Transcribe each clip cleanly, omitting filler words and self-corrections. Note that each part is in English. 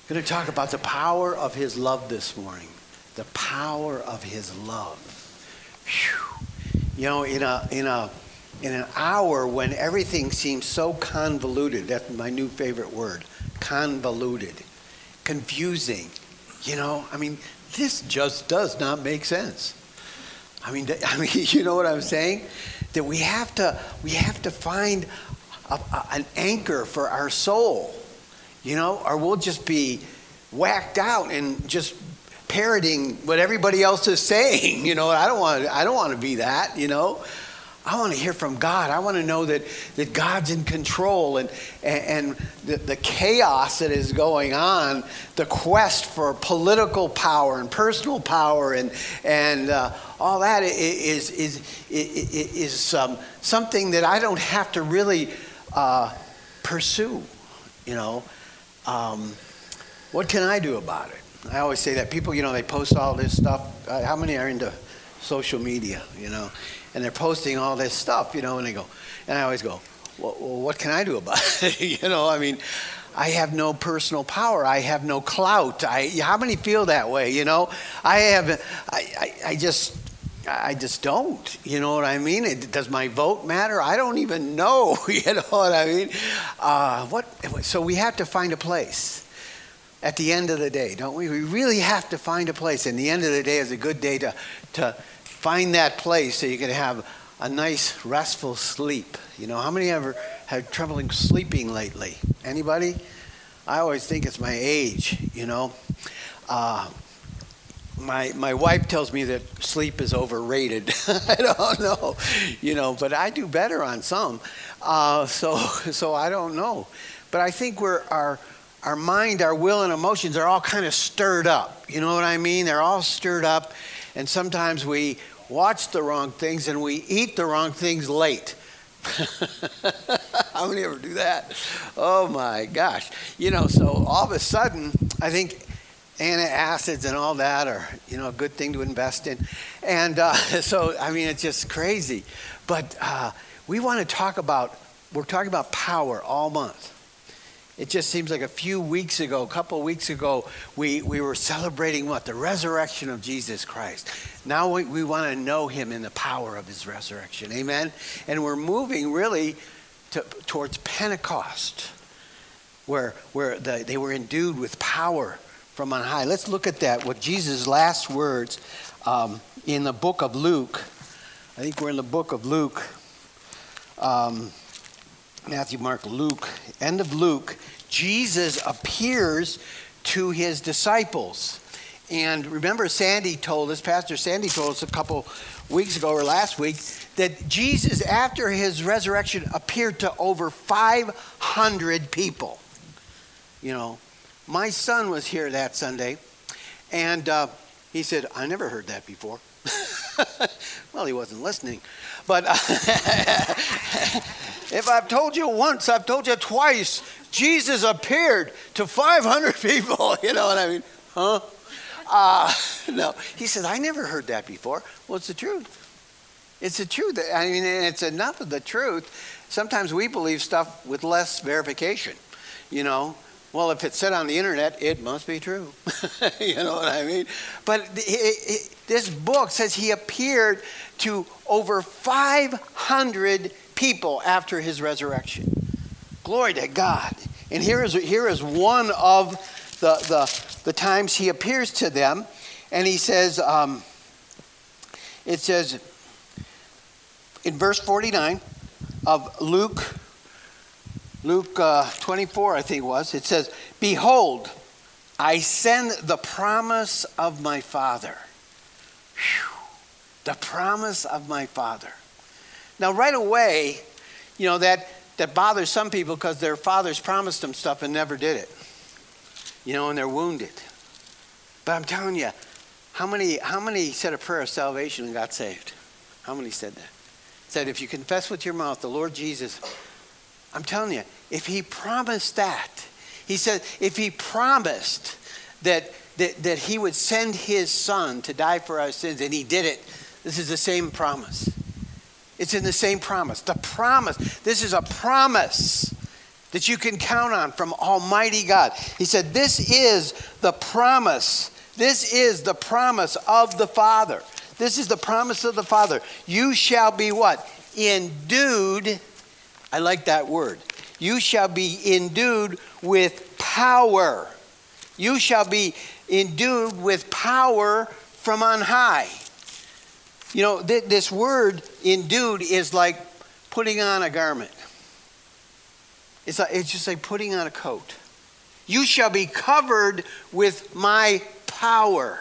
Going to talk about the power of his love this morning. The power of his love. Whew. You know, in an hour when everything seems so convoluted, that's my new favorite word, convoluted, confusing. You know, I mean, this just does not make sense. I mean, you know what I'm saying? That we have to find an anchor for our soul. You know, or we'll just be whacked out and just parroting what everybody else is saying. You know, I don't want to be that, you know. I want to hear from God. I want to know that God's in control, and the chaos that is going on, the quest for political power and personal power and all that is something that I don't have to really pursue, you know. What can I do about it? I always say that people, you know, they post all this stuff. How many are into social media, you know? And they're posting all this stuff, you know, and I always go, well, what can I do about it? You know, I mean, I have no personal power. I have no clout. How many feel that way, you know? I just don't, you know what I mean? Does my vote matter? I don't even know, you know what I mean? So we have to find a place at the end of the day, don't we? We really have to find a place. And the end of the day is a good day to find that place so you can have a nice, restful sleep. You know, how many ever had trouble sleeping lately? Anybody? I always think it's my age, you know. My wife tells me that sleep is overrated. I don't know, you know, but I do better on some. So I don't know. But I think our mind, our will, and emotions are all kind of stirred up. You know what I mean? They're all stirred up. And sometimes we watch the wrong things and we eat the wrong things late. How many ever do that? Oh my gosh. You know, so all of a sudden, I think antacids and all that are, you know, a good thing to invest in. And so, I mean, it's just crazy. But we're talking about power all month. It just seems like a couple of weeks ago, we were celebrating what? The resurrection of Jesus Christ. Now we want to know him in the power of his resurrection. Amen? And we're moving really towards Pentecost, where they were endued with power from on high. Let's look at that, what Jesus' last words in the book of Luke. I think we're in the book of Luke. Matthew, Mark, Luke, end of Luke, Jesus appears to his disciples. And remember, Pastor Sandy told us a couple weeks ago or last week that Jesus, after his resurrection, appeared to over 500 people. You know, my son was here that Sunday, and he said, I never heard that before. Well, he wasn't listening. But if I've told you once, I've told you twice, Jesus appeared to 500 people. You know what I mean? Huh? No. He said, I never heard that before. Well, it's the truth. It's the truth. I mean, it's enough of the truth. Sometimes we believe stuff with less verification, you know. Well, if it's said on the internet, it must be true. You know what I mean? But this book says he appeared to over 500 people after his resurrection. Glory to God. And here is one of the times he appears to them. And he says, it says in verse 49 of Luke 24, I think it was, it says, behold, I send the promise of my Father. Whew. The promise of my Father. Now, right away, you know, that bothers some people because their fathers promised them stuff and never did it. You know, and they're wounded. But I'm telling you, how many said a prayer of salvation and got saved? How many said that? Said, if you confess with your mouth the Lord Jesus, I'm telling you, if he promised that, he said, if he promised that he would send his son to die for our sins, and he did it, this is the same promise. It's in the same promise. The promise. This is a promise that you can count on from Almighty God. He said, this is the promise. This is the promise of the Father. This is the promise of the Father. You shall be what? Endued. I like that word. You shall be endued with power. You shall be endued with power from on high. You know, this word endued is like putting on a garment. It's just like putting on a coat. You shall be covered with my power.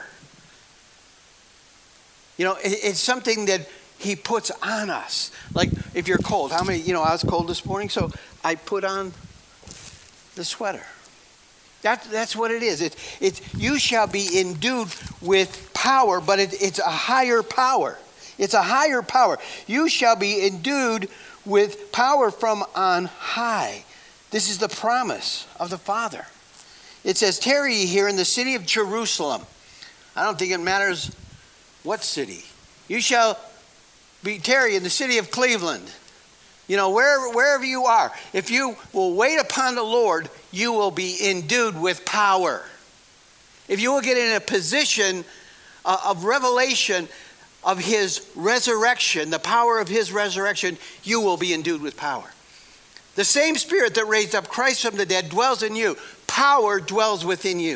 You know, it's something that he puts on us. Like if you're cold, I was cold this morning, so I put on the sweater. That's what it is. It's you shall be endued with power, but it's a higher power. It's a higher power. You shall be endued with power from on high. This is the promise of the Father. It says, tarry ye here in the city of Jerusalem. I don't think it matters what city. You shall be tarry in the city of Cleveland. You know, wherever you are, if you will wait upon the Lord, you will be endued with power. If you will get in a position of revelation of his resurrection, the power of his resurrection, you will be endued with power. The same Spirit that raised up Christ from the dead dwells in you. Power dwells within you.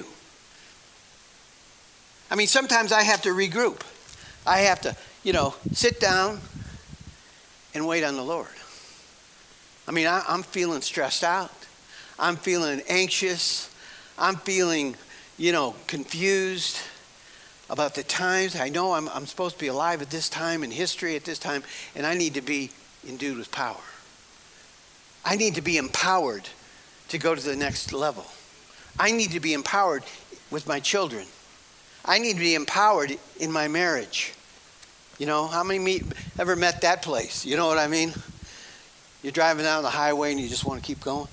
I mean, sometimes I have to regroup. I have to, sit down and wait on the Lord. I mean, I'm feeling stressed out. I'm feeling anxious. I'm feeling, confused about the times. I know I'm supposed to be alive at this time in history at this time, and I need to be endued with power. I need to be empowered to go to the next level. I need to be empowered with my children. I need to be empowered in my marriage. How many ever met that place? You know what I mean? You're driving down the highway and you just want to keep going.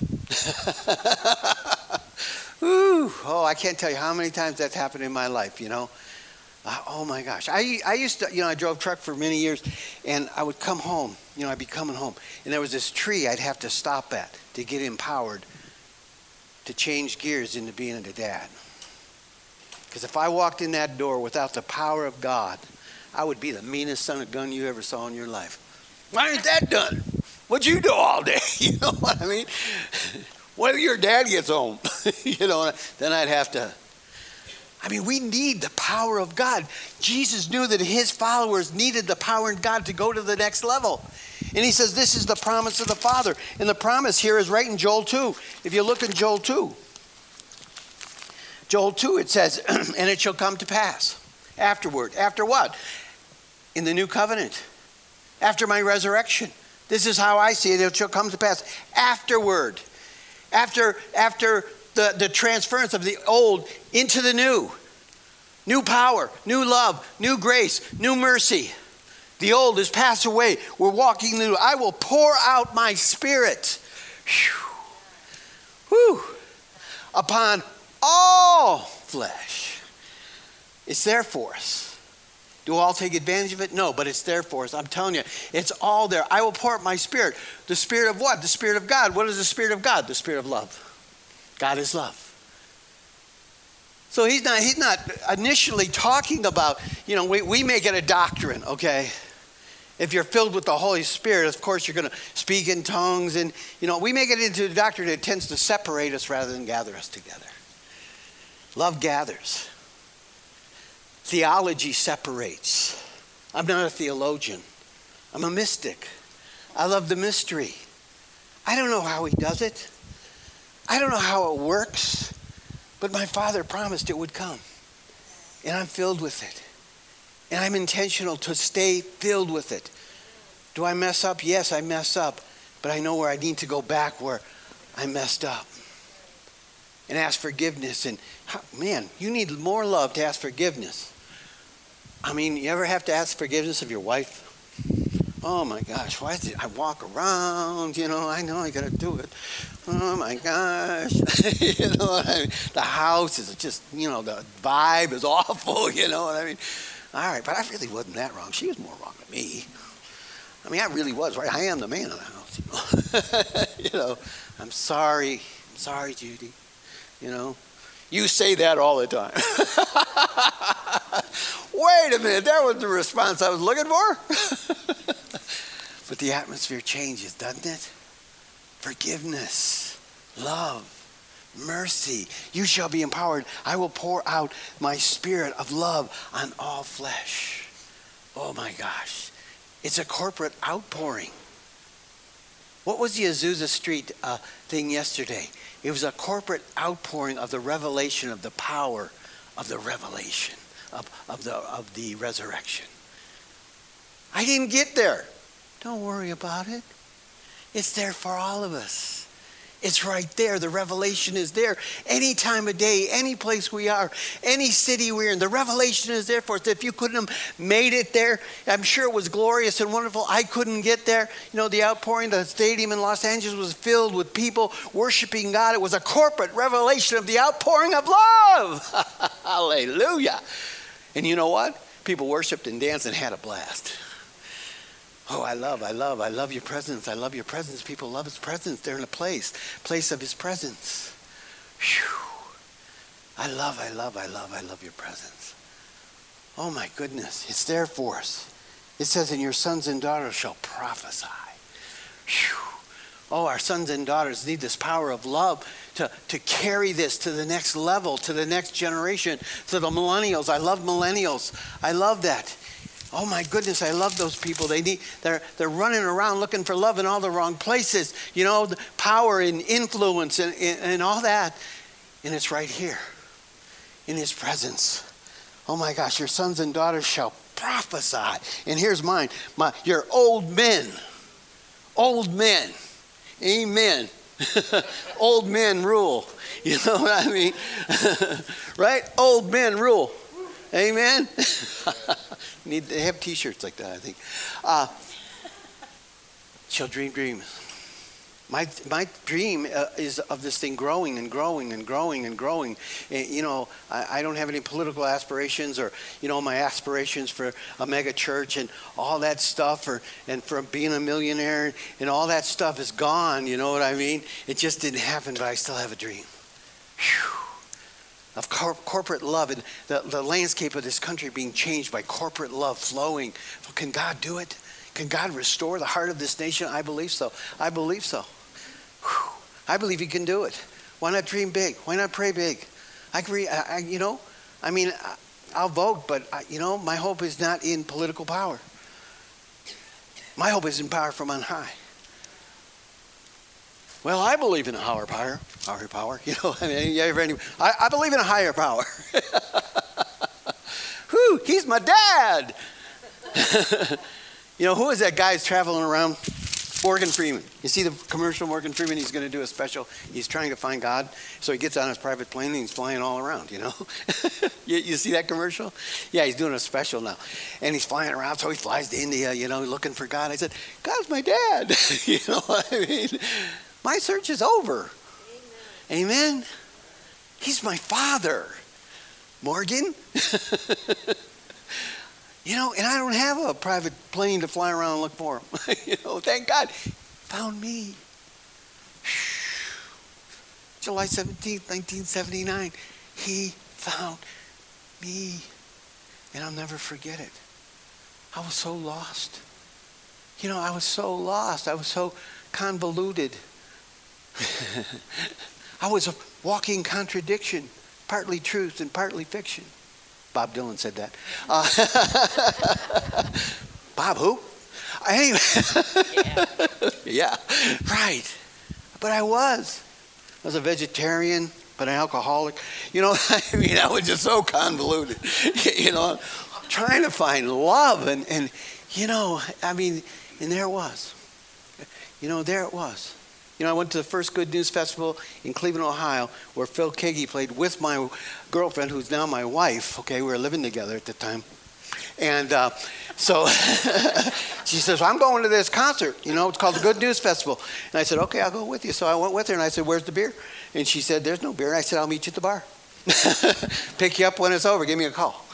Ooh, I can't tell you how many times that's happened in my life, Oh my gosh. I used to, I drove truck for many years, and I would come home, I'd be coming home, and there was this tree I'd have to stop at to get empowered to change gears into being a dad. Because if I walked in that door without the power of God, I would be the meanest son of a gun you ever saw in your life. Why ain't that done? What'd you do all day? You know what I mean? When your dad gets home, then I'd have to. We need the power of God. Jesus knew that his followers needed the power of God to go to the next level. And he says, this is the promise of the Father. And the promise here is right in Joel 2. If you look in Joel 2, it says, and it shall come to pass afterward. After what? In the new covenant. After my resurrection. This is how I see it. It shall come to pass afterward. After the transference of the old into the new. New power, new love, new grace, new mercy. The old is passed away. We're walking in the new. I will pour out my Spirit upon all flesh. It's there for us. Do all take advantage of it? No, but it's there for us. I'm telling you, it's all there. I will pour out my Spirit. The Spirit of what? The Spirit of God. What is the Spirit of God? The Spirit of love. God is love. So he's not initially talking about, we make it a doctrine, okay? If you're filled with the Holy Spirit, of course you're going to speak in tongues. And, we make it into a doctrine that tends to separate us rather than gather us together. Love gathers. Theology separates. I'm not a theologian. I'm a mystic. I love the mystery. I don't know how he does it. I don't know how it works. But my Father promised it would come. And I'm filled with it. And I'm intentional to stay filled with it. Do I mess up? Yes, I mess up. But I know where I need to go back where I messed up. And ask forgiveness. And man, you need more love to ask forgiveness. You ever have to ask forgiveness of your wife? Oh my gosh, why did I walk around? I know I got to do it. Oh my gosh. What I mean? The house is just, the vibe is awful, you know what I mean? All right, but I really wasn't that wrong. She was more wrong than me. I really was, right? I am the man of the house, I'm sorry, Judy. You know, you say that all the time. Wait a minute, that was the response I was looking for. But the atmosphere changes, doesn't it? Forgiveness, love, mercy. You shall be empowered. I will pour out my spirit of love on all flesh. Oh my gosh. It's a corporate outpouring. What was the Azusa Street thing yesterday? It was a corporate outpouring of the revelation of the power of the revelation of the resurrection. I didn't get there. Don't worry about it. It's there for all of us. It's right there. The revelation is there. Any time of day, any place we are, any city we're in, the revelation is there for us. If you couldn't have made it there, I'm sure it was glorious and wonderful. I couldn't get there. You know, the outpouring, the stadium in Los Angeles was filled with people worshiping God. It was a corporate revelation of the outpouring of love. Hallelujah. And you know what? People worshiped and danced and had a blast. Oh, I love your presence. I love your presence. People love his presence. They're in a place of his presence. Whew. I love your presence. Oh my goodness, it's there for us. It says, and your sons and daughters shall prophesy. Whew. Oh, our sons and daughters need this power of love to carry this to the next level, to the next generation, to the millennials. I love millennials. I love that. Oh my goodness, I love those people. They're running around looking for love in all the wrong places. You know, the power and influence and all that. And it's right here in his presence. Oh my gosh, your sons and daughters shall prophesy. And here's mine. Your old men. Old men. Amen. Old men rule. You know what I mean? Right? Old men rule. Amen. They have T-shirts like that, I think. Shall dream dreams. My dream is of this thing growing and growing and growing and growing. And, you know, I don't have any political aspirations or, you know, my aspirations for a mega church and all that stuff and for being a millionaire and all that stuff is gone. You know what I mean? It just didn't happen, but I still have a dream. Whew. Of corporate love and the landscape of this country being changed by corporate love flowing. Can God do it? Can God restore the heart of this nation? I believe so. I believe so. Whew. I believe he can do it. Why not dream big? Why not pray big? I agree. You know, I mean, I'll vote, but, you know, my hope is not in political power. My hope is in power from on high. Well, I believe in a higher power. Higher power, you know. I mean, I believe in a higher power. Whew, he's my dad. You know, who is that guy who's traveling around? Morgan Freeman. You see the commercial, Morgan Freeman? He's going to do a special. He's trying to find God, so he gets on his private plane and he's flying all around. You know, you see that commercial? Yeah, he's doing a special now, and he's flying around. So he flies to India, you know, looking for God. I said, God's my dad. You know what I mean? My search is over. Amen. Amen. He's my father. Morgan. You know, and I don't have a private plane to fly around and look for him. You know, thank God. Found me. July 17th, 1979. He found me. And I'll never forget it. I was so lost. You know, I was so lost. I was so convoluted. I was a walking contradiction, partly truth and partly fiction. Bob Dylan said that. Bob who? Anyway. Yeah, right. But I was a vegetarian, but an alcoholic. You know, I mean, I was just so convoluted. You know, trying to find love and you know, I mean, and there it was. You know, there it was. You know, I went to the first Good News Festival in Cleveland, Ohio, where Phil Keaggy played with my girlfriend, who's now my wife. Okay, we were living together at the time. And so she says, I'm going to this concert. You know, it's called the Good News Festival. And I said, okay, I'll go with you. So I went with her, and I said, where's the beer? And she said, there's no beer. And I said, I'll meet you at the bar. Pick you up when it's over. Give me a call.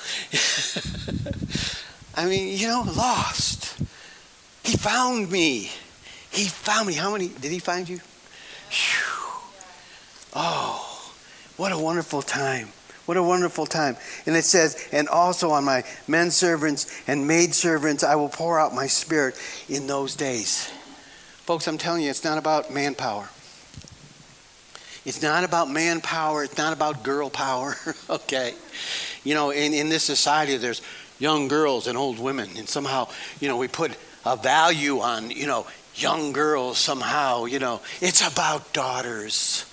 I mean, you know, lost. He found me. He found me. How many? Did he find you? Whew. Oh, what a wonderful time. What a wonderful time. And it says, and also on my men servants and maid servants, I will pour out my spirit in those days. Folks, I'm telling you, it's not about manpower. It's not about manpower. It's not about girl power. Okay. You know, in this society, there's young girls and old women. And somehow, you know, we put a value on, you know, young girls somehow, you know. It's about daughters.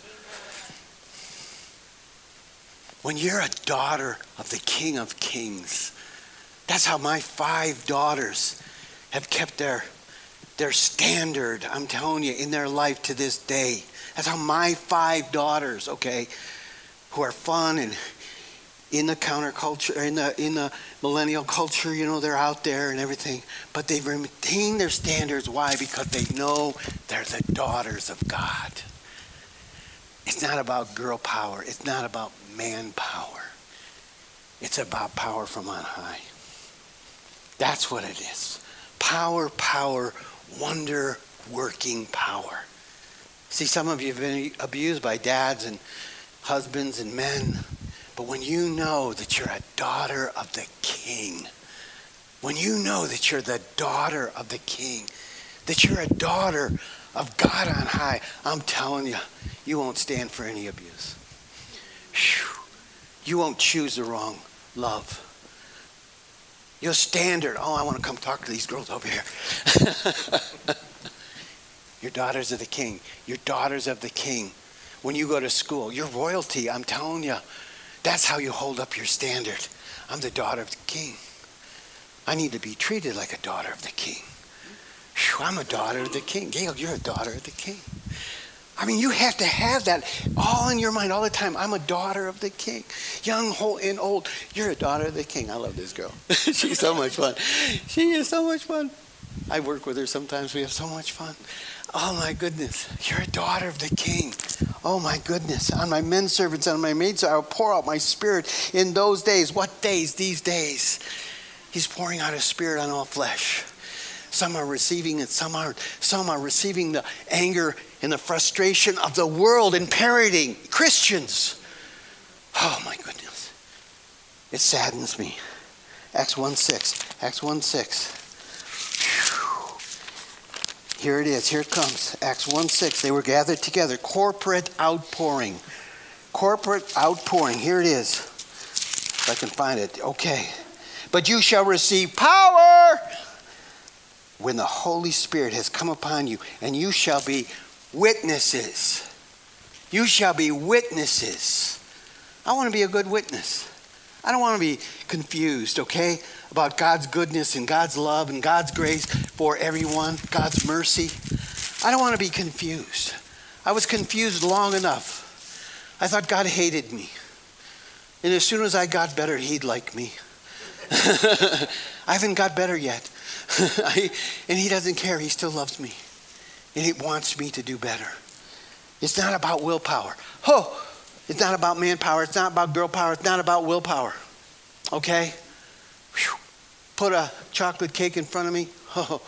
When you're a daughter of the King of Kings, that's how my 5 daughters have kept their standard, I'm telling you, in their life to this day. That's how my 5 daughters, okay, who are fun and in the counterculture, in the millennial culture, you know, they're out there and everything, but they've retained their standards. Why? Because they know they're the daughters of God. It's not about girl power. It's not about man power. It's about power from on high. That's what it is. Power, wonder-working power. See, some of you have been abused by dads and husbands and men. But when you know that you're a daughter of the King, when you know that you're the daughter of the King, that you're a daughter of God on high, I'm telling you, you won't stand for any abuse. Whew. You won't choose the wrong love. Your standard, oh, I want to come talk to these girls over here. You're daughters of the King. You're daughters of the King. When you go to school, you're royalty, I'm telling you. That's how you hold up your standard. I'm the daughter of the King. I need to be treated like a daughter of the King. Whew, I'm a daughter of the King. Gail, you're a daughter of the King. I mean, you have to have that all in your mind all the time. I'm a daughter of the King. Young, and old, you're a daughter of the King. I love this girl. She's so much fun. She is so much fun. I work with her sometimes. We have so much fun. Oh, my goodness. You're a daughter of the King. Oh, my goodness. On my men servants and on my maids, I will pour out my spirit in those days. What days? These days. He's pouring out his spirit on all flesh. Some are receiving it, some aren't. Some are receiving the anger and the frustration of the world and parenting Christians. Oh, my goodness. It saddens me. Acts 1:6. Acts 1:6. Here it is. Here it comes. Acts 1:6. They were gathered together. Corporate outpouring. Corporate outpouring. Here it is. If I can find it. Okay. But you shall receive power when the Holy Spirit has come upon you, and you shall be witnesses. You shall be witnesses. I want to be a good witness. I don't want to be confused, okay, about God's goodness and God's love and God's grace for everyone, God's mercy. I don't want to be confused. I was confused long enough. I thought God hated me. And as soon as I got better, he'd like me. I haven't got better yet. And he doesn't care. He still loves me. And he wants me to do better. It's not about willpower. Oh, it's not about manpower. It's not about girl power. It's not about willpower. Okay? Whew. Put a chocolate cake in front of me. Oh.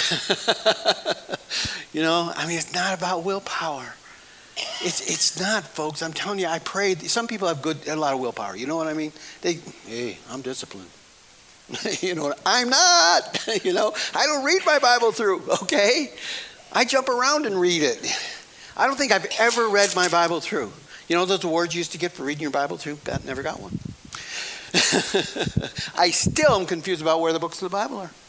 You know, I mean, it's not about willpower. It's not, folks. I'm telling you, I prayed. Some people have a lot of willpower. You know what I mean? Hey, I'm disciplined. You know, I'm not. You know, I don't read my Bible through, okay? I jump around and read it. I don't think I've ever read my Bible through. You know those awards you used to get for reading your Bible through? Never got one. I still am confused about where the books of the Bible are.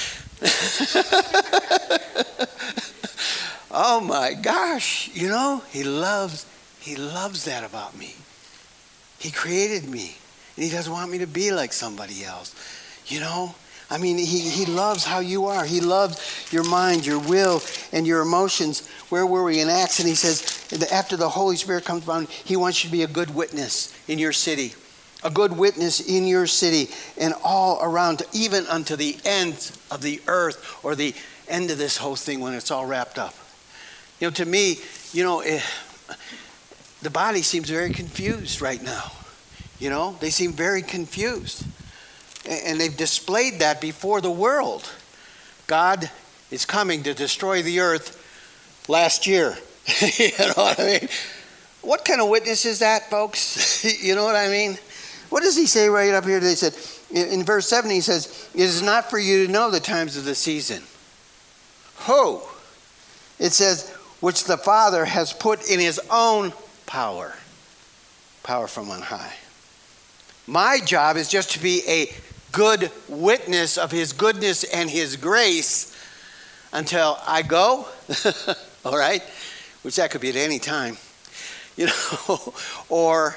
Oh my gosh, you know, he loves that about me. He created me, and he doesn't want me to be like somebody else. You know, I mean, he loves how you are. He loves your mind, your will, and your emotions. Where were we in Acts? And he says, after the Holy Spirit comes down, he wants you to be a good witness in your city. A good witness in your city and all around, even unto the ends of the earth, or the end of this whole thing when it's all wrapped up. You know, to me, you know, the body seems very confused right now. You know, they seem very confused. And they've displayed that before the world. God is coming to destroy the earth last year. You know what I mean? What kind of witness is that, folks? You know what I mean? What does he say right up here? They said, in verse 7, he says, it is not for you to know the times of the season. Who? It says, which the Father has put in his own power. Power from on high. My job is just to be a good witness of his goodness and his grace until I go. All right? Which that could be at any time. You know, or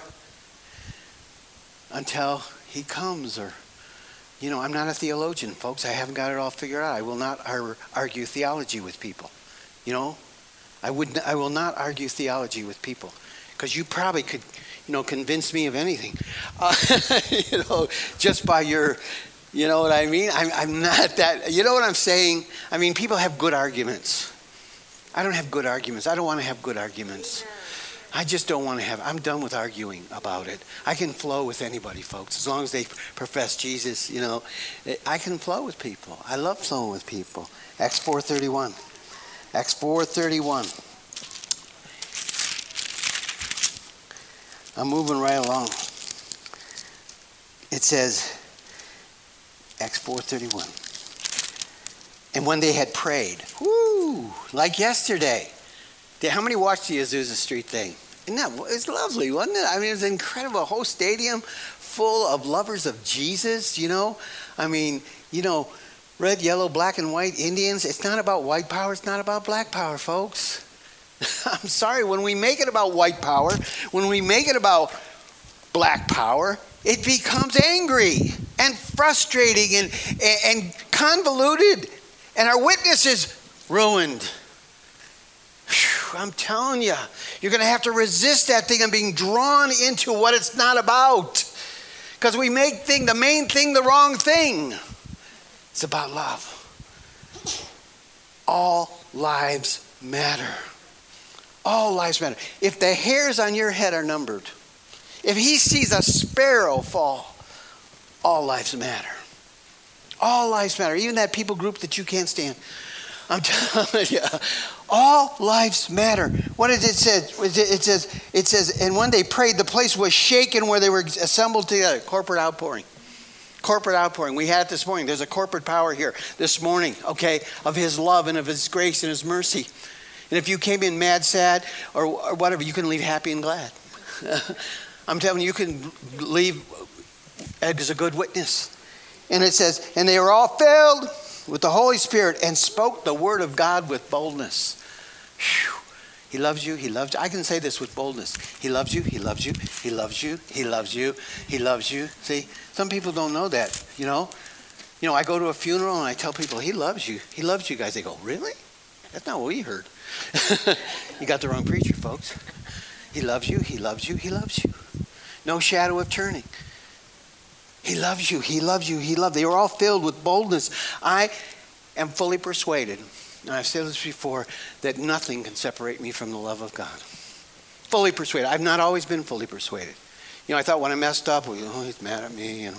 until he comes, or, you know, I'm not a theologian, folks. I haven't got it all figured out. I will not argue theology with people. You know, I will not argue theology with people, because you probably could, you know, convince me of anything, you know, just by your, you know what I mean? I'm not that, you know what I'm saying? I mean, people have good arguments. I don't have good arguments. I don't want to have good arguments. I just don't want to have, I'm done with arguing about it. I can flow with anybody, folks, as long as they profess Jesus, you know. I can flow with people. I love flowing with people. Acts 4:31. Acts 4:31. I'm moving right along. It says, Acts 4:31. And when they had prayed, whoo, like yesterday. How many watched the Azusa Street thing? Isn't that, it's lovely, wasn't it? I mean, it was incredible. A whole stadium full of lovers of Jesus, you know. I mean, you know, red, yellow, black, and white Indians. It's not about white power. It's not about black power, folks. I'm sorry. When we make it about white power, when we make it about black power, it becomes angry and frustrating and convoluted. And our witness is ruined. I'm telling you, you're going to have to resist that thing and being drawn into what it's not about. Because we make the main thing the wrong thing. It's about love. All lives matter. All lives matter. If the hairs on your head are numbered, if he sees a sparrow fall, all lives matter. All lives matter. Even that people group that you can't stand. I'm telling you, all lives matter. What does it say? It says, and when they prayed, the place was shaken where they were assembled together. Corporate outpouring. Corporate outpouring. We had it this morning. There's a corporate power here this morning, okay, of his love and of his grace and his mercy. And if you came in mad, sad, or whatever, you can leave happy and glad. I'm telling you, you can leave as a good witness. And it says, and they were all filled with the Holy Spirit and spoke the word of God with boldness. Whew. He loves you. He loves you. I can say this with boldness. He loves you. He loves you. He loves you. He loves you. He loves you. See, some people don't know that, you know. You know, I go to a funeral and I tell people, he loves you. He loves you guys. They go, really? That's not what we heard. You got the wrong preacher, folks. He loves you. He loves you. He loves you. No shadow of turning. He loves you. He loves you. He loves you. They were all filled with boldness. I am fully persuaded, and I've said this before, that nothing can separate me from the love of God. Fully persuaded. I've not always been fully persuaded. You know, I thought when I messed up, well, oh, he's mad at me, you know.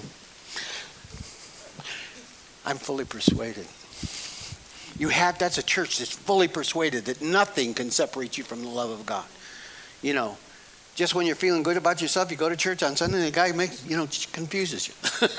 I'm fully persuaded. That's a church that's fully persuaded that nothing can separate you from the love of God. You know, just when you're feeling good about yourself, you go to church on Sunday and the guy confuses you.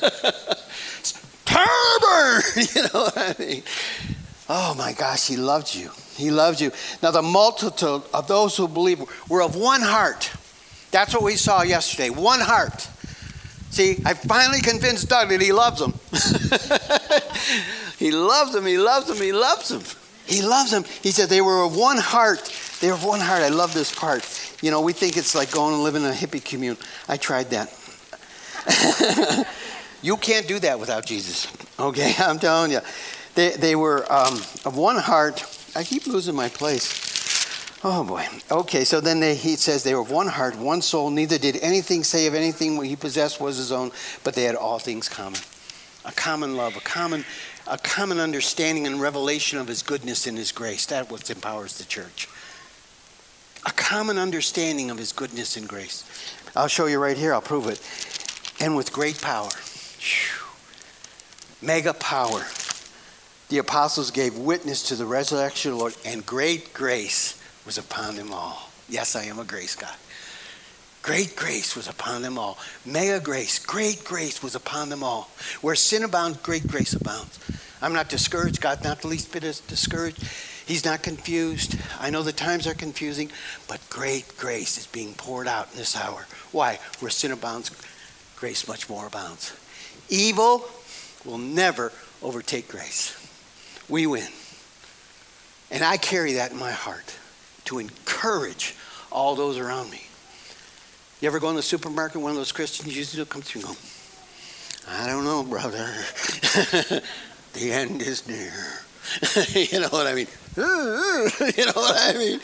Turban! You know what I mean? Oh my gosh, he loved you. He loves you. Now the multitude of those who believe were of one heart. That's what we saw yesterday. One heart. See, I finally convinced Doug that he loves him. He loves him. He loves him. He loves him. He loves him. He said they were of one heart. They were of one heart. I love this part. You know, we think it's like going and living in a hippie commune. I tried that. You can't do that without Jesus. Okay, I'm telling you. They were of one heart. I keep losing my place. Oh boy. Okay, so then he says they were of one heart, one soul. Neither did anything say of anything what he possessed was his own, but they had all things common. A common love, a common understanding and revelation of his goodness and his grace. That's what empowers the church. A common understanding of his goodness and grace. I'll show you right here. I'll prove it. And with great power. Mega power. The apostles gave witness to the resurrection of the Lord, and great grace was upon them all. Yes, I am a grace guy. Great grace was upon them all. Mega grace, great grace was upon them all. Where sin abounds, great grace abounds. I'm not discouraged. God's not the least bit discouraged. He's not confused. I know the times are confusing, but great grace is being poured out in this hour. Why? Where sin abounds, grace much more abounds. Evil will never overtake grace. We win. And I carry that in my heart to encourage all those around me. You ever go in the supermarket, one of those Christians usually come through and go, I don't know, brother. The end is near. You know what I mean? You know what I mean?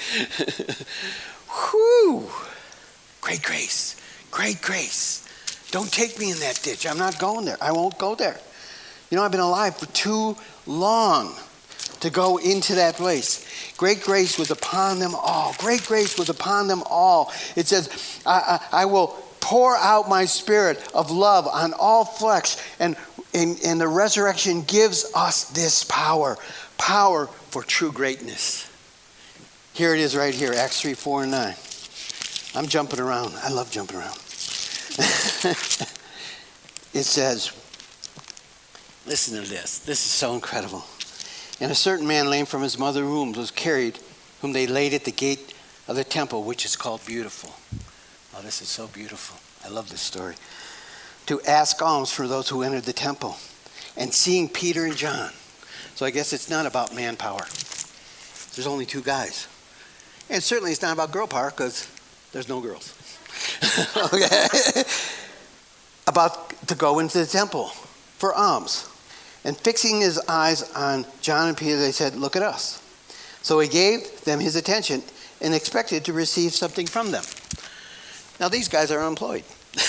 Whew. Great grace. Great grace. Don't take me in that ditch. I'm not going there. I won't go there. You know, I've been alive for too long to go into that place. Great grace was upon them all. Great grace was upon them all. It says, I will pour out my spirit of love on all flesh. And the resurrection gives us this power. Power for true greatness. Here it is right here, Acts 3, 4, and 9. I'm jumping around. I love jumping around. It says, listen to this. This is so incredible. And a certain man lame from his mother's womb was carried, whom they laid at the gate of the temple, which is called Beautiful. Oh, this is so beautiful. I love this story. To ask alms for those who entered the temple. And seeing Peter and John. So I guess it's not about manpower. There's only two guys. And certainly it's not about girl power because there's no girls. Okay? About to go into the temple for alms. And fixing his eyes on John and Peter, they said, look at us. So he gave them his attention and expected to receive something from them. Now these guys are unemployed.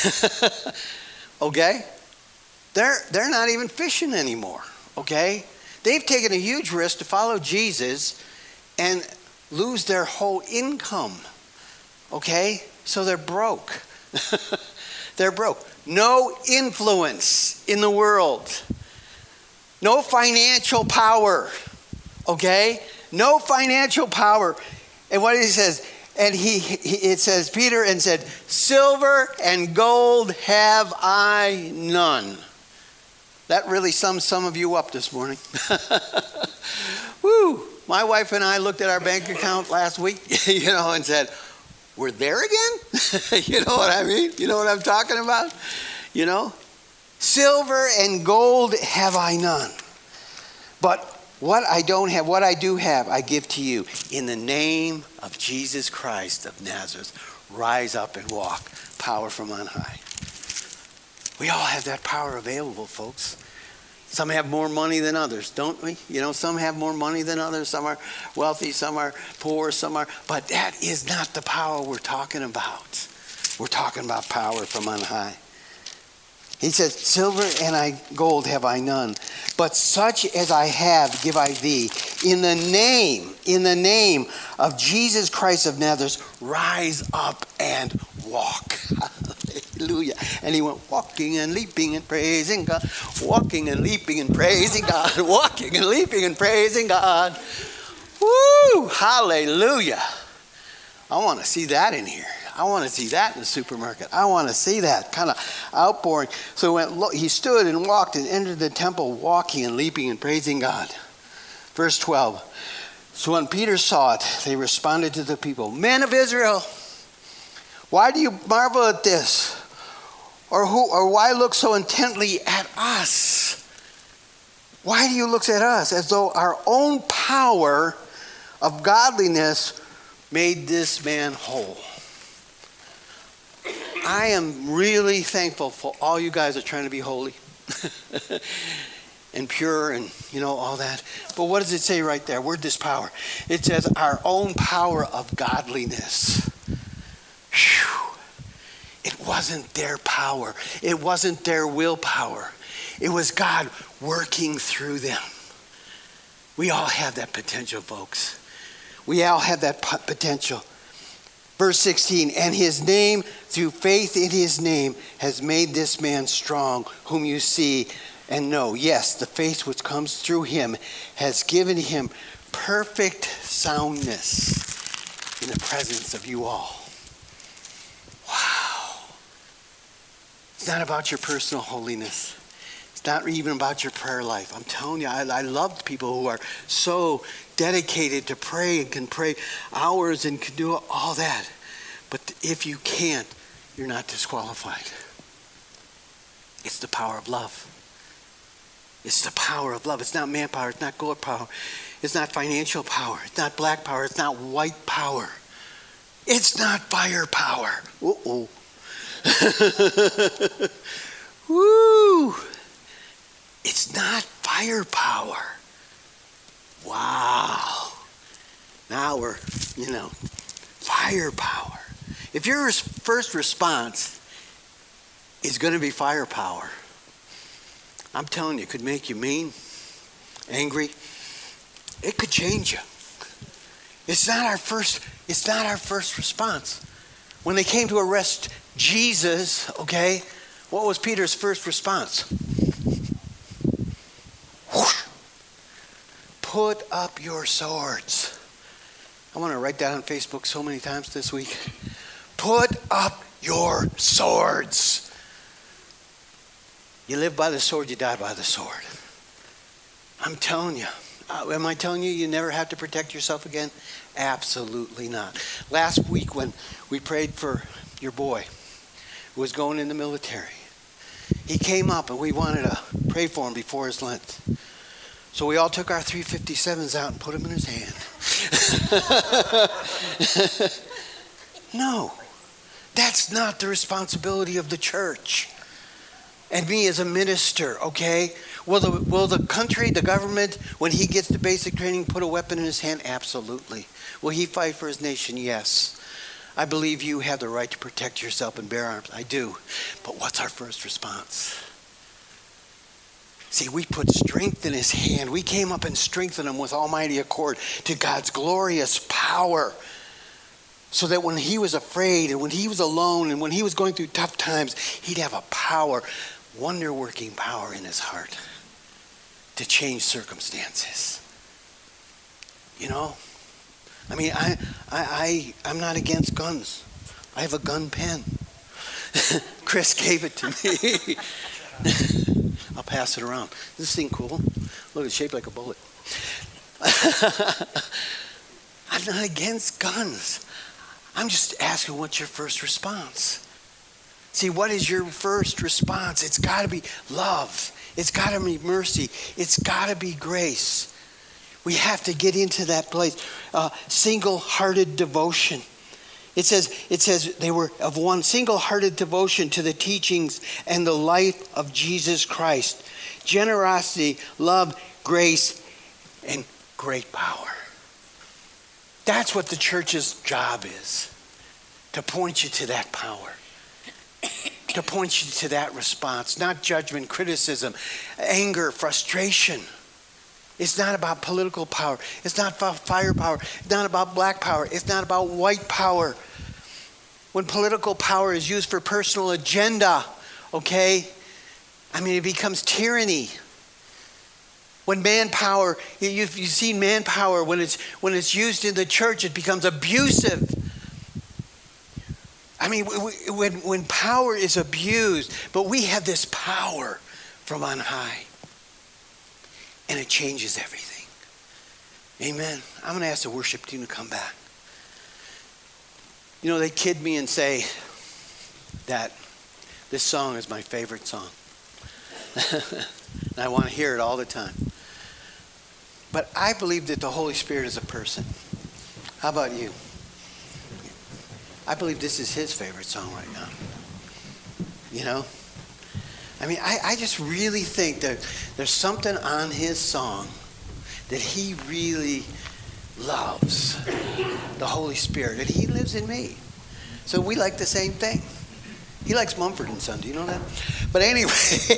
Okay? They're not even fishing anymore. Okay? They've taken a huge risk to follow Jesus and lose their whole income. Okay? So they're broke. They're broke. No influence in the world. No financial power, okay? No financial power. And what he says, and it says, Peter and said, silver and gold have I none. That really sums some of you up this morning. Woo! My wife and I looked at our bank account last week, and said, we're there again? You know what I mean? You know what I'm talking about? Silver and gold have I none. But what I don't have, what I do have, I give to you. In the name of Jesus Christ of Nazareth, rise up and walk. Power from on high. We all have that power available, folks. Some have more money than others, don't we? Some have more money than others. Some are wealthy, some are poor, some are... But that is not the power we're talking about. We're talking about power from on high. He says, silver and gold have I none, but such as I have give I thee. In the name of Jesus Christ of Nazareth, rise up and walk. Hallelujah. And he went walking and leaping and praising God, walking and leaping and praising God, walking and leaping and praising God. Woo! Hallelujah. I want to see that in here. I want to see that in the supermarket. I want to see that kind of outpouring. So he stood and walked and entered the temple, walking and leaping and praising God. Verse 12. So when Peter saw it, they responded to the people, men of Israel, why do you marvel at this? Or why look so intently at us? Why do you look at us as though our own power of godliness made this man whole? I am really thankful for all you guys are trying to be holy and pure and, all that. But what does it say right there? Where'd this power? It says our own power of godliness. Whew. It wasn't their power. It wasn't their willpower. It was God working through them. We all have that potential, folks. We all have that potential. Verse 16, and his name, through faith in his name, has made this man strong, whom you see and know. Yes, the faith which comes through him has given him perfect soundness. in the presence of you all. Wow. It's not about your personal holiness. It's not even about your prayer life. I'm telling you, I love people who are so dedicated to pray and can pray hours and can do all that. But if you can't, you're not disqualified. It's the power of love. It's the power of love. It's not manpower. It's not gold power. It's not financial power. It's not black power. It's not white power. It's not firepower. Uh-oh. Woo! It's not firepower. Wow. Now we're, firepower. If your first response is going to be firepower, I'm telling you, it could make you mean, angry. It could change you. It's not our first response. When they came to arrest Jesus, okay, what was Peter's first response? Whoosh. Put up your swords. I want to write that on Facebook so many times this week. Put up your swords. You live by the sword, you die by the sword. I'm telling you. Am I telling you you never have to protect yourself again? Absolutely not. Last week when we prayed for your boy who was going in the military, he came up and we wanted to pray for him before his Lent. So we all took our 357s out and put them in his hand. No, that's not the responsibility of the church. And me as a minister, okay? Will the country, the government, when he gets to basic training, put a weapon in his hand? Absolutely. Will he fight for his nation? Yes. I believe you have the right to protect yourself and bear arms. I do. But what's our first response? See, we put strength in his hand. We came up and strengthened him with almighty accord to God's glorious power. So that when he was afraid and when he was alone and when he was going through tough times, he'd have a power, wonder-working power in his heart to change circumstances. I mean, I'm not against guns. I have a gun pen. Chris gave it to me. I'll pass it around. Is this thing cool? Look, it's shaped like a bullet. I'm not against guns. I'm just asking, what's your first response? See, what is your first response? It's got to be love. It's got to be mercy. It's got to be grace. We have to get into that place. Single-hearted devotion. It says they were of one single-hearted devotion to the teachings and the life of Jesus Christ. Generosity, love, grace, and great power. That's what the church's job is. To point you to that power. To point you to that response. Not judgment, criticism, anger, frustration. It's not about political power. It's not about firepower. It's not about black power. It's not about white power. When political power is used for personal agenda, okay? I mean, it becomes tyranny. When manpower, you've seen manpower, when it's used in the church, it becomes abusive. I mean, when power is abused, but we have this power from on high. And it changes everything. Amen. I'm going to ask the worship team to come back. They kid me and say that this song is my favorite song. And I want to hear it all the time. But I believe that the Holy Spirit is a person. How about you? I believe this is his favorite song right now. I mean, I just really think that there's something on his song that he really loves. The Holy Spirit. And he lives in me. So we like the same thing. He likes Mumford & Son. Do you know that? But anyway.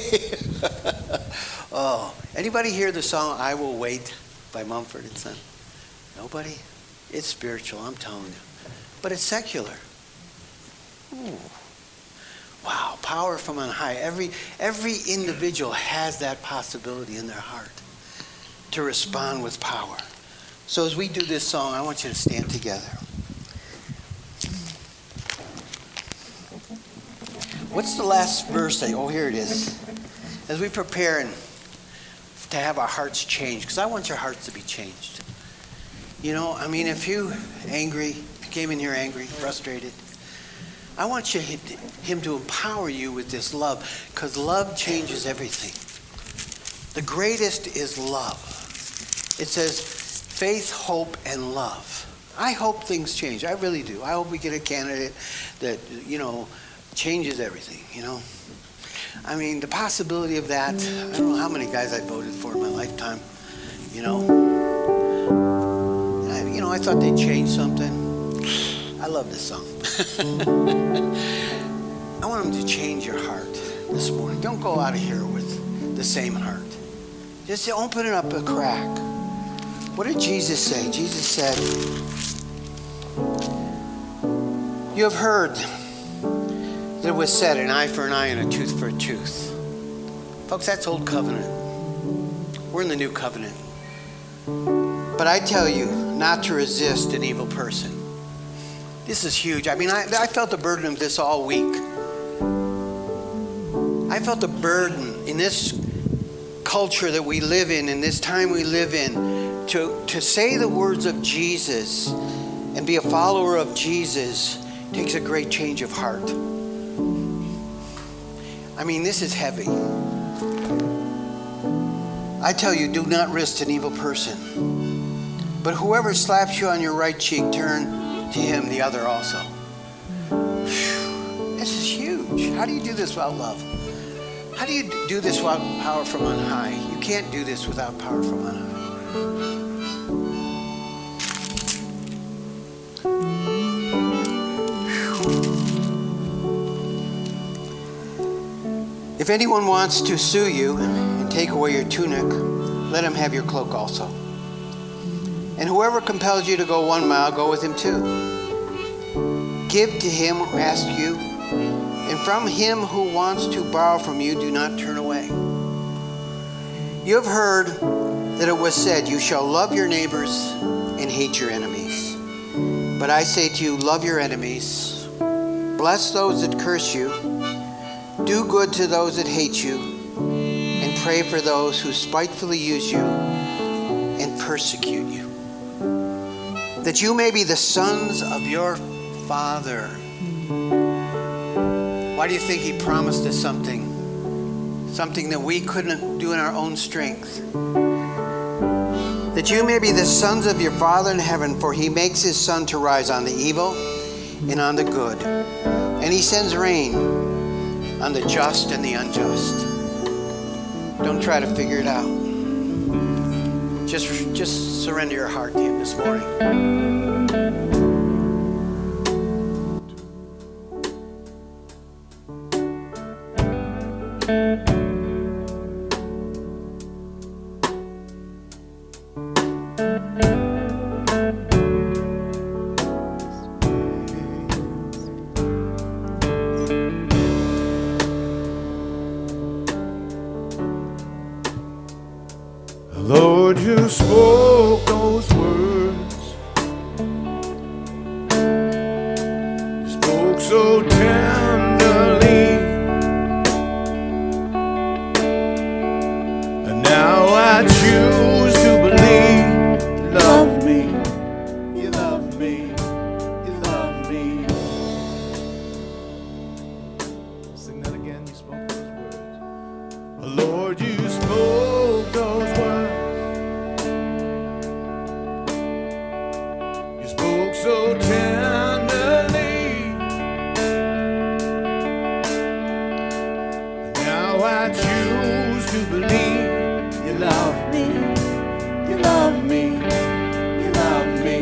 Anybody hear the song I Will Wait by Mumford & Son? Nobody? It's spiritual, I'm telling you. But it's secular. Ooh. Wow, power from on high. Every individual has that possibility in their heart to respond with power. So as we do this song, I want you to stand together. What's the last verse? Oh, here it is. As we prepare to have our hearts changed, because I want your hearts to be changed. You know, I mean, if you came in here angry, frustrated, I want him to empower you with this love, because love changes everything. The greatest is love. It says faith, hope, and love. I hope things change. I really do. I hope we get a candidate that, changes everything, I mean, the possibility of that, I don't know how many guys I voted for in my lifetime, I thought they'd change something. I love this song. I want them to change your heart this morning. Don't go out of here with the same heart. Just open it up a crack. What did Jesus say? Jesus said, you have heard that it was said, an eye for an eye and a tooth for a tooth. Folks, that's old covenant. We're in the new covenant. But I tell you not to resist an evil person. This is huge. I mean, I felt the burden of this all week. I felt the burden in this culture that we live in this time we live in, to say the words of Jesus and be a follower of Jesus takes a great change of heart. I mean, this is heavy. I tell you, do not resist an evil person. But whoever slaps you on your right cheek, turn to him the other also. This is huge. How do you do this without love? How do you do this without power from on high? You can't do this without power from on high. If anyone wants to sue you and take away your tunic, let him have your cloak also. And whoever compels you to go 1 mile, go with him 2. Give to him who asks you, and from him who wants to borrow from you, do not turn away. You have heard that it was said, you shall love your neighbors and hate your enemies. But I say to you, love your enemies, bless those that curse you, do good to those that hate you, and pray for those who spitefully use you and persecute you, that you may be the sons of your Father. Why do you think he promised us something that we couldn't do in our own strength? That you may be the sons of your Father in heaven, for he makes his sun to rise on the evil and on the good, and he sends rain on the just and the unjust. Don't try to figure it out. Just surrender your heart to him this morning. Lord, you spoke those words. You spoke so tenderly, and now I choose to believe. You love me, you love me, you love me. Sing that again. You spoke those words. Lord, you spoke those words. So tenderly, and now I choose to believe. You love me, you love me, you love me.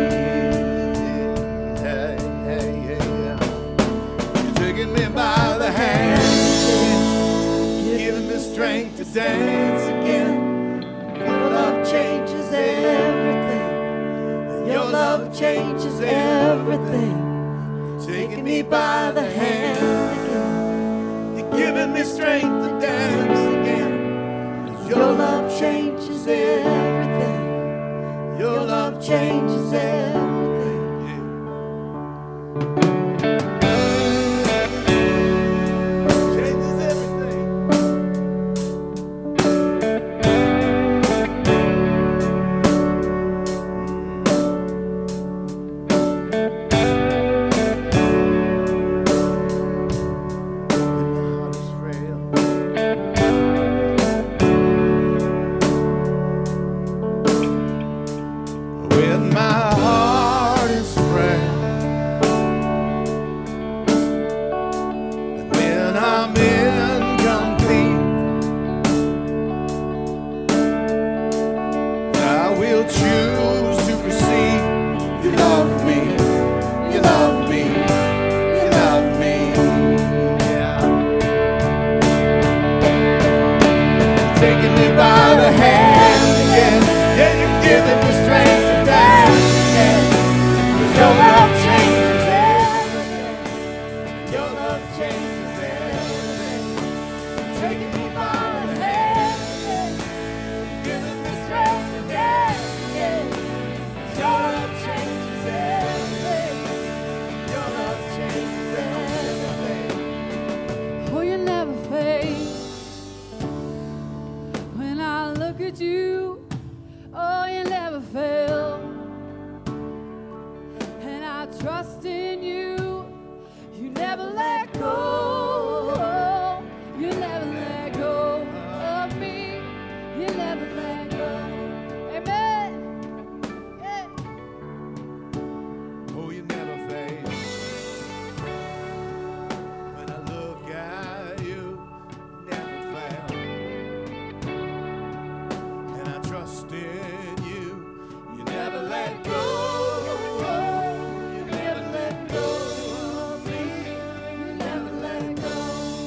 Hey, hey, hey, yeah. You're taking me by the hand, giving me strength to dance again. Your love changes everything. Your love changes everything. Taking me by the hand again. You're giving me strength to dance again. Your love changes everything. Your love changes everything. taking me by the hand again. Yeah, you're giving me strength to dance again. 'Cause your love changes everything. Your love changes everything. Taking me by the hand again. Giving me strength to dance again. 'Cause your love changes everything. Your love changes everything. Oh, you never fade. When I look at you, oh, you never fail. And I trust in you. You never let go. You never let go of me. You never let go. Amen. Yeah. Oh, you never fade. When I look at you, never fail. And I trust in you. You never let go. You never let go of me. You never let go.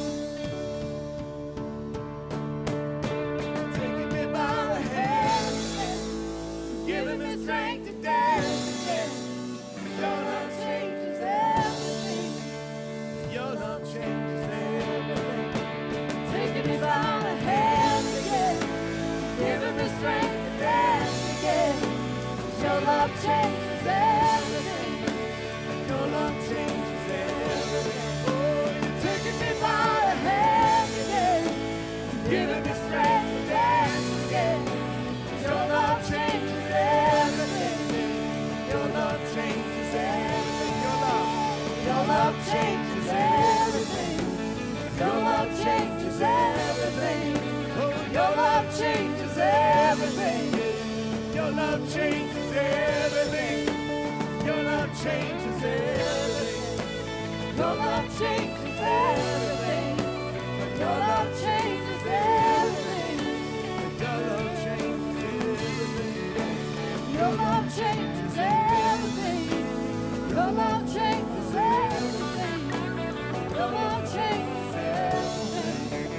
Taking me by the hand, giving me strength to dance again. Your love changes everything. Your love changes everything. Taking me by the hand again, giving me strength to dance again. Your love changes everything. Your love changes everything. Oh, you're taking me by the hand again, giving me strength to dance again. Your love changes everything. Your love changes everything. Your love changes everything. Your love changes everything. Oh, your love changes everything. Your love changes everything. Your love changes everything. Your love changes everything. Your love changes everything. Your love changes everything. Your love changes everything. Your love changes everything. Your love changes everything.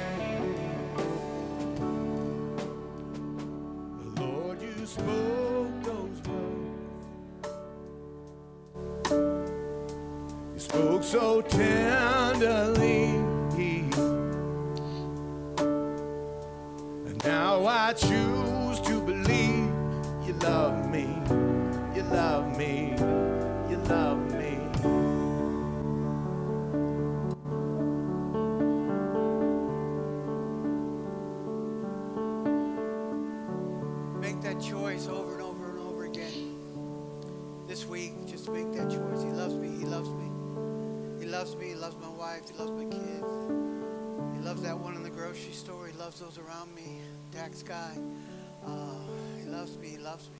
Lord, you spoke those words. You spoke so tenderly. And now I choose to believe you love me. You love me. You love me. Make that choice over and over and over again. This week, just make that choice. He loves me. He loves me. He loves me. He loves my wife. He loves my kids. He loves that one in the grocery store. He loves those around me. Tax guy. He loves me. He loves me.